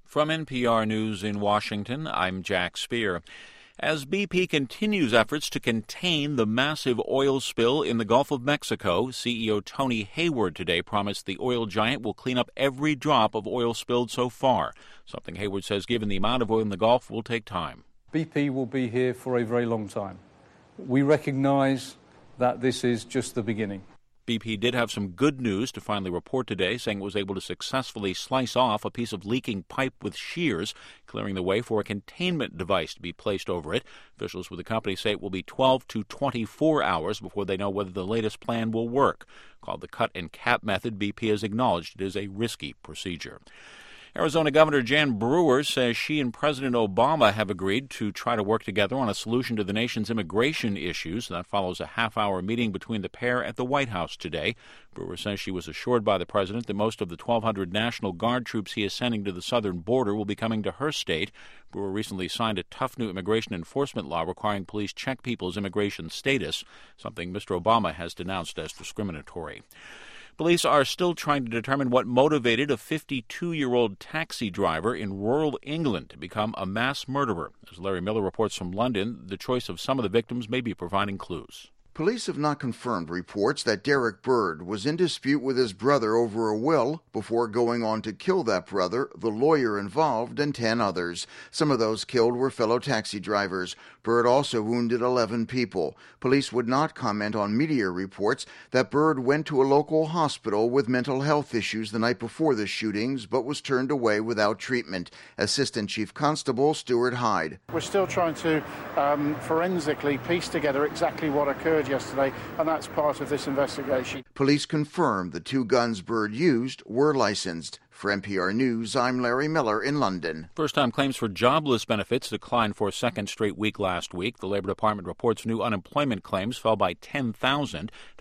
From NPR News in Washington, I'm Jack Speer. As BP continues efforts to contain the massive oil spill in the Gulf of Mexico, CEO Tony Hayward today promised the oil giant will clean up every drop of oil spilled so far, something Hayward says, given the amount of oil in the Gulf, will take time. BP will be here for a very long time. We recognize that this is just the beginning. BP did have some good news to finally report today, saying it was able to successfully slice off a piece of leaking pipe with shears, clearing the way for a containment device to be placed over it. Officials with the company say it will be 12 to 24 hours before they know whether the latest plan will work. Called the cut and cap method, BP has acknowledged it is a risky procedure. Arizona Governor Jan Brewer says she and President Obama have agreed to try to work together on a solution to the nation's immigration issues. That follows a half-hour meeting between the pair at the White House today. Brewer says she was assured by the president that most of the 1,200 National Guard troops he is sending to the southern border will be coming to her state. Brewer recently signed a tough new immigration enforcement law requiring police check people's immigration status, something Mr. Obama has denounced as discriminatory. Police are still trying to determine what motivated a 52-year-old taxi driver in rural England to become a mass murderer. As Larry Miller reports from London, the choice of some of the victims may be providing clues. Police have not confirmed reports that Derek Bird was in dispute with his brother over a will before going on to kill that brother, the lawyer involved, and 10 others. Some of those killed were fellow taxi drivers. Bird also wounded 11 people. Police would not comment on media reports that Bird went to a local hospital with mental health issues the night before the shootings, but was turned away without treatment. Assistant Chief Constable Stuart Hyde. We're still trying to forensically piece together exactly what occurred yesterday, and that's part of this investigation. Police confirmed the 2 guns Bird used were licensed. For NPR News, I'm Larry Miller in London. First-time claims for jobless benefits declined for a second straight week last week. The Labor Department reports new unemployment claims fell by 10,000 to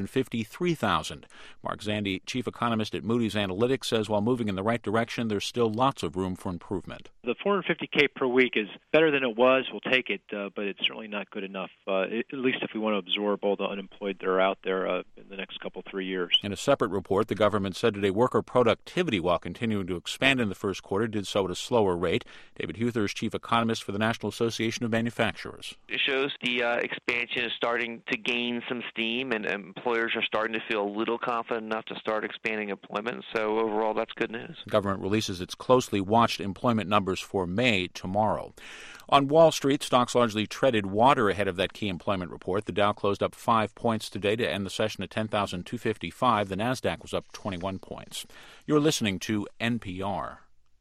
453,000. Mark Zandi, chief economist at Moody's Analytics, says while moving in the right direction, there's still lots of room for improvement. The 450K per week is better than it was. We'll take it, but it's certainly not good enough, at least if we want to absorb all the unemployed that are out there in the next 3 years. In a separate report, the government said today worker productivity, while continuing to expand in the first quarter, did so at a slower rate. David Huther is chief economist for the National Association of Manufacturers. It shows the expansion is starting to gain some steam, and employers are starting to feel a little confident enough to start expanding employment. So overall, that's good news. The government releases its closely watched employment numbers for May tomorrow. On Wall Street, stocks largely treaded water ahead of that key employment report. The Dow closed up 5 points today to end the session at 10,255. The Nasdaq was up 21 points. You're listening to NPR.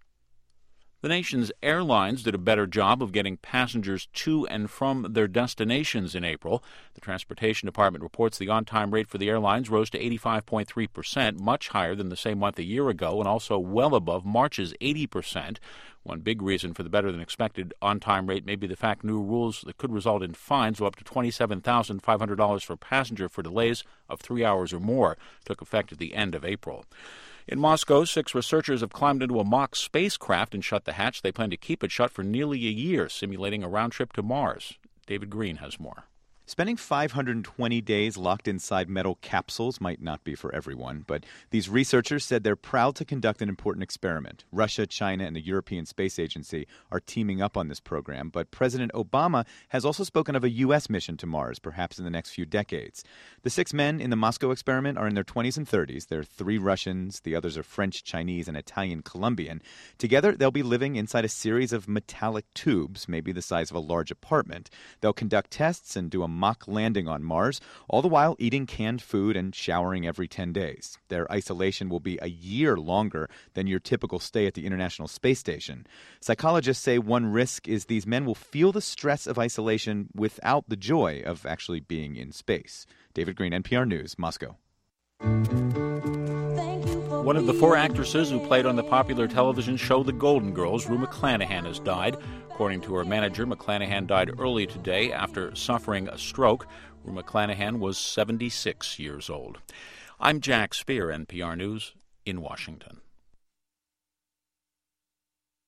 The nation's airlines did a better job of getting passengers to and from their destinations in April. The Transportation Department reports the on-time rate for the airlines rose to 85.3%, much higher than the same month a year ago, and also well above March's 80%. One big reason for the better-than-expected on-time rate may be the fact new rules that could result in fines of up to $27,500 per passenger for delays of 3 hours or more took effect at the end of April. In Moscow, 6 researchers have climbed into a mock spacecraft and shut the hatch. They plan to keep it shut for nearly a year, simulating a round trip to Mars. David Green has more. Spending 520 days locked inside metal capsules might not be for everyone, but these researchers said they're proud to conduct an important experiment. Russia, China, and the European Space Agency are teaming up on this program, but President Obama has also spoken of a U.S. mission to Mars, perhaps in the next few decades. The 6 men in the Moscow experiment are in their 20s and 30s. There are 3 Russians, the others are French, Chinese, and Italian-Colombian. Together, they'll be living inside a series of metallic tubes, maybe the size of a large apartment. They'll conduct tests and do a mock landing on Mars, all the while eating canned food and showering every 10 days. Their isolation will be a year longer than your typical stay at the International Space Station. Psychologists say one risk is these men will feel the stress of isolation without the joy of actually being in space. David Green, NPR News, Moscow. One of the 4 actresses who played on the popular television show The Golden Girls, Rue McClanahan, has died. According to her manager, McClanahan died early today after suffering a stroke. Rue McClanahan was 76 years old. I'm Jack Speer, NPR News in Washington.